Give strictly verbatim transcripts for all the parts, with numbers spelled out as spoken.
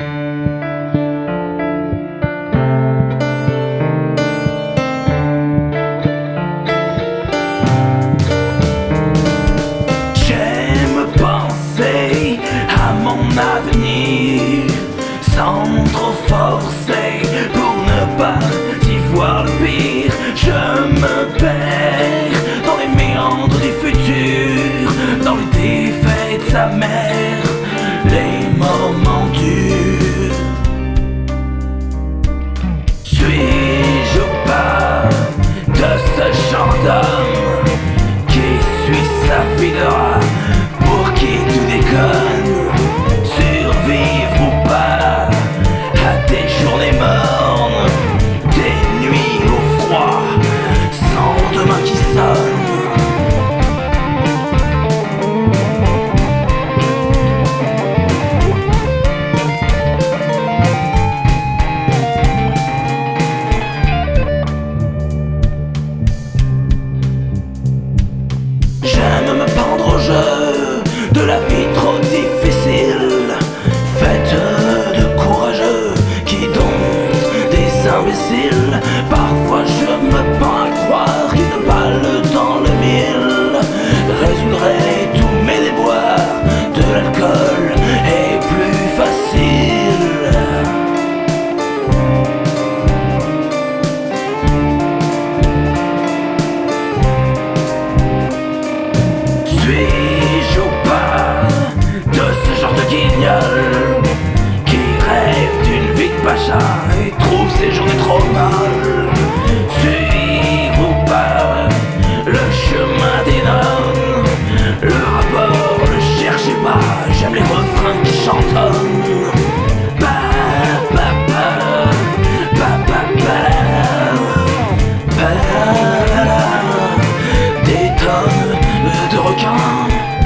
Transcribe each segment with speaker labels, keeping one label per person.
Speaker 1: J'aime penser à mon avenir sans trop forcer pour ne pas y voir le pire. Je me perds dans les méandres du futur, dans les défaites de sa mère, les moments durs. Suis-je au pas de ce gendarme qui suit sa vie de rat, pour qui tout déconne? Survivre ou pas à des journées mornes, des nuits au froid, sans demain qui sonne. J'aime me pendre au jeu de la vie trop difficile, faite de courageux qui domptent des imbéciles. Parfois je me pends à croire qu'une balle dans le mille résoudrait tous mes déboires. De l'alcool est plus facile. Suis-je au pas de ce genre de guignol qui rêve d'une vie de pacha et trouve ses journées trop mal? Suivre ou pas le chemin des nonnes, le rapport, ne cherchez pas, j'aime les refrains qui chantonnent. Ba, ba, ba, ba, ba, ba, ba, ba, des tonnes de requins.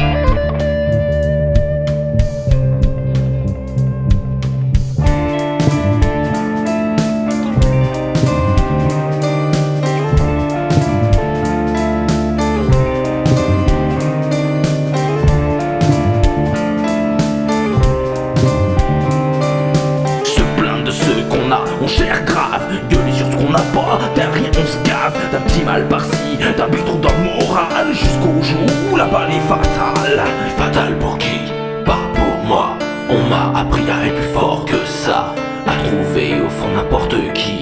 Speaker 1: On cherche grave, gueuler sur ce qu'on n'a pas, derrière on se cave, d'un petit mal par-ci, d'un but trop dans le moral, jusqu'au jour où la balle est fatale. Fatale pour qui? Pas pour moi. On m'a appris à être plus fort que ça, à trouver au fond n'importe qui.